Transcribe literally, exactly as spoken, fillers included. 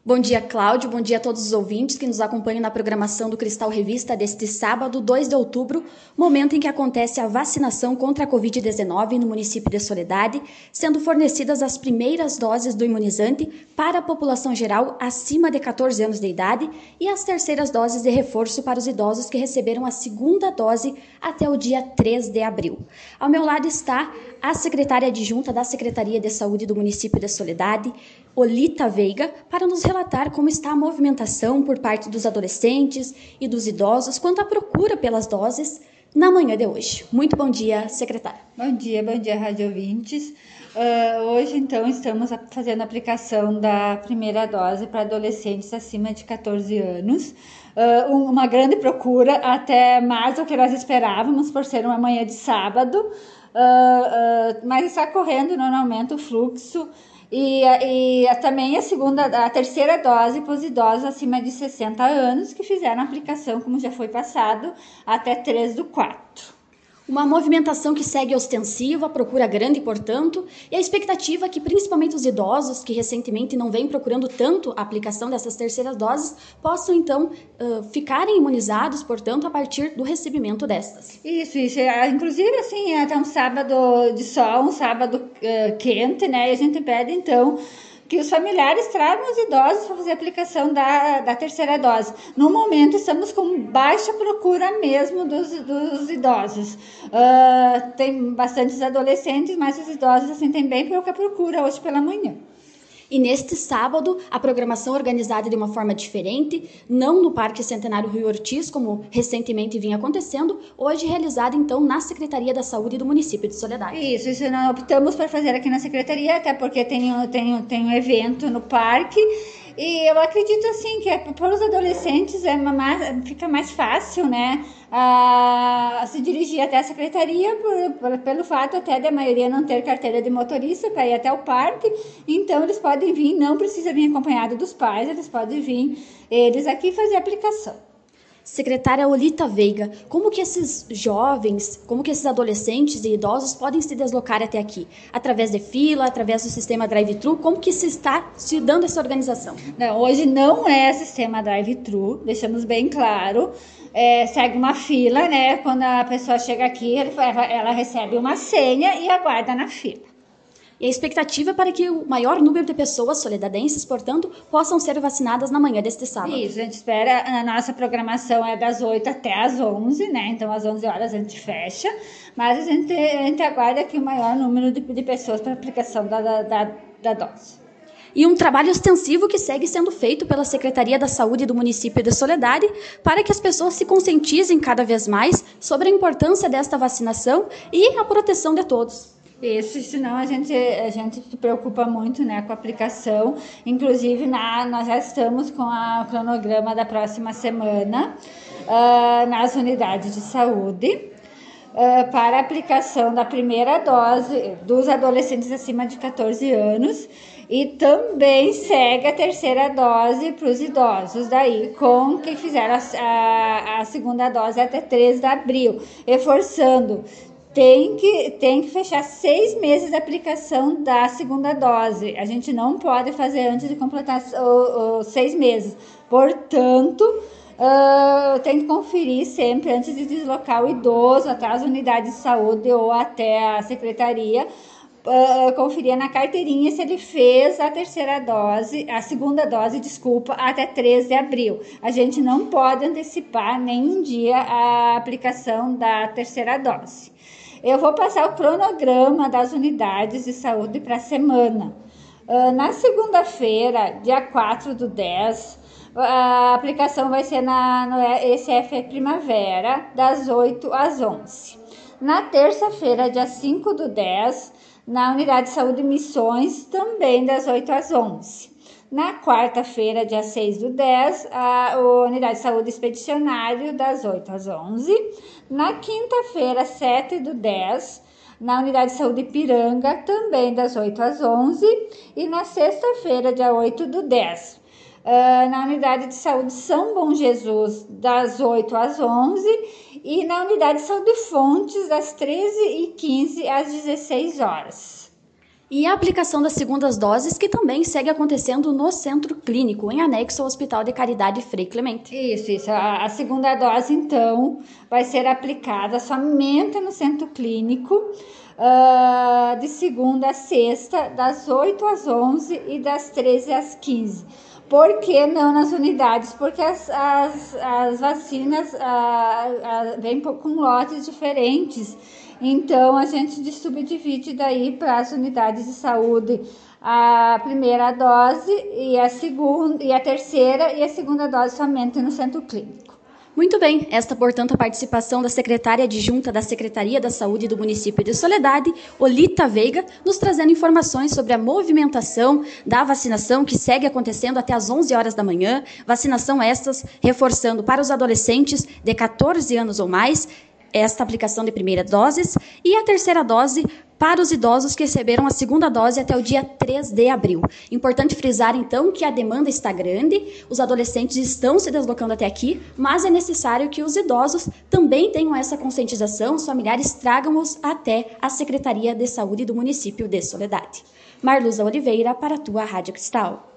Bom dia, Cláudio. Bom dia a todos os ouvintes que nos acompanham na programação do Cristal Revista deste sábado, dois de outubro, momento em que acontece a vacinação contra a covid dezenove no município de Soledade, sendo fornecidas as primeiras doses do imunizante para a população geral acima de catorze anos de idade e as terceiras doses de reforço para os idosos que receberam a segunda dose até o dia três de abril. Ao meu lado está a secretária adjunta da Secretaria de Saúde do município de Soledade, Olita Veiga, para nos relatar como está a movimentação por parte dos adolescentes e dos idosos quanto à procura pelas doses na manhã de hoje. Muito bom dia, secretária. Bom dia, bom dia, rádio ouvintes. Uh, hoje, então, estamos fazendo a aplicação da primeira dose para adolescentes acima de catorze anos. Uh, uma grande procura, até mais do que nós esperávamos, por ser uma manhã de sábado, uh, uh, mas está correndo normalmente o fluxo. E, e também a segunda, a terceira dose para os idosos acima de sessenta anos que fizeram a aplicação, como já foi passado, até três do quatro. Uma movimentação que segue ostensiva, procura grande, portanto, e a expectativa é que principalmente os idosos, que recentemente não vêm procurando tanto a aplicação dessas terceiras doses, possam então uh, ficarem imunizados, portanto, a partir do recebimento destas. Isso, isso. Inclusive, assim, é até um sábado de sol, um sábado uh, quente, né? E a gente pede, então, que os familiares tragam os idosos para fazer a aplicação da, da terceira dose. No momento, estamos com baixa procura mesmo dos, dos idosos. Uh, tem bastantes adolescentes, mas os idosos assim, tem bem pouca procura hoje pela manhã. E neste sábado, a programação organizada de uma forma diferente, não no Parque Centenário Rui Ortiz, como recentemente vinha acontecendo, hoje realizada então na Secretaria da Saúde do município de Soledade. Isso, isso nós optamos por fazer aqui na Secretaria, até porque tem, tem, tem um evento no parque. E eu acredito assim que para os adolescentes é mais, fica mais fácil, né, a, a se dirigir até a secretaria por, por, pelo fato até da maioria não ter carteira de motorista para ir até o parque. Então eles podem vir, não precisa vir acompanhado dos pais, eles podem vir eles aqui fazer a aplicação. Secretária Olita Veiga, como que esses jovens, como que esses adolescentes e idosos podem se deslocar até aqui? Através de fila, através do sistema drive-thru, como que se está se dando essa organização? Não, hoje não é sistema drive-thru, deixamos bem claro. É, segue uma fila, né? Quando a pessoa chega aqui, ela recebe uma senha e aguarda na fila. E a expectativa é para que o maior número de pessoas soledadenses, portanto, possam ser vacinadas na manhã deste sábado. Isso, a gente espera, a nossa programação é das oito até as onze, né? Então, às onze horas a gente fecha, mas a gente, a gente aguarda aqui o maior número de, de pessoas para a aplicação da, da, da, da dose. E um trabalho extensivo que segue sendo feito pela Secretaria da Saúde do município de Soledade para que as pessoas se conscientizem cada vez mais sobre a importância desta vacinação e a proteção de todos. Isso, senão a gente, a gente se preocupa muito, né, com a aplicação. Inclusive, na, nós já estamos com a- o cronograma da próxima semana uh, nas unidades de saúde uh, para a aplicação da primeira dose dos adolescentes acima de catorze anos e também segue a terceira dose para os idosos, daí com quem fizeram a, a, a segunda dose até três de abril, reforçando. Tem que, tem que fechar seis meses de aplicação da segunda dose. A gente não pode fazer antes de completar os seis meses. Portanto, uh, tem que conferir sempre antes de deslocar o idoso até as unidades de saúde ou até a secretaria. Uh, conferir na carteirinha se ele fez a terceira dose, a segunda dose, desculpa, até três de abril. A gente não pode antecipar nem um dia a aplicação da terceira dose. Eu vou passar o cronograma das unidades de saúde para a semana. Uh, na segunda-feira, dia quatro do dez, a aplicação vai ser na, no E C F Primavera, das oito às onze. Na terça-feira, dia cinco do dez, na unidade de saúde Missões, também das oito às onze. Na quarta-feira, dia seis do dez, a unidade de saúde Expedicionário, das oito às onze. Na quinta-feira, sete do dez, na unidade de saúde Ipiranga, também das oito às onze. E na sexta-feira, dia oito do dez, uh, na unidade de saúde São Bom Jesus, das oito às onze. E na unidade de saúde Fontes, das treze e quinze às dezesseis horas. E a aplicação das segundas doses, que também segue acontecendo no centro clínico, em anexo ao Hospital de Caridade Frei Clemente. Isso, isso. A, a segunda dose, então, vai ser aplicada somente no centro clínico, uh, de segunda a sexta, das oito às onze e das treze às quinze. Por que não nas unidades? Porque as, as, as vacinas ah, ah, vêm com lotes diferentes. Então, a gente subdivide daí para as unidades de saúde a primeira dose e a segunda, e a terceira e a segunda dose somente no centro clínico. Muito bem, esta, portanto, a participação da secretária adjunta da Secretaria da Saúde do município de Soledade, Olita Veiga, nos trazendo informações sobre a movimentação da vacinação que segue acontecendo até às onze horas da manhã, vacinação estas reforçando para os adolescentes de catorze anos ou mais, esta aplicação de primeira dose, e a terceira dose para os idosos que receberam a segunda dose até o dia três de abril. Importante frisar, então, que a demanda está grande, os adolescentes estão se deslocando até aqui, mas é necessário que os idosos também tenham essa conscientização, os familiares tragam-os até a Secretaria de Saúde do município de Soledade. Marluza Oliveira, para a tua Rádio Cristal.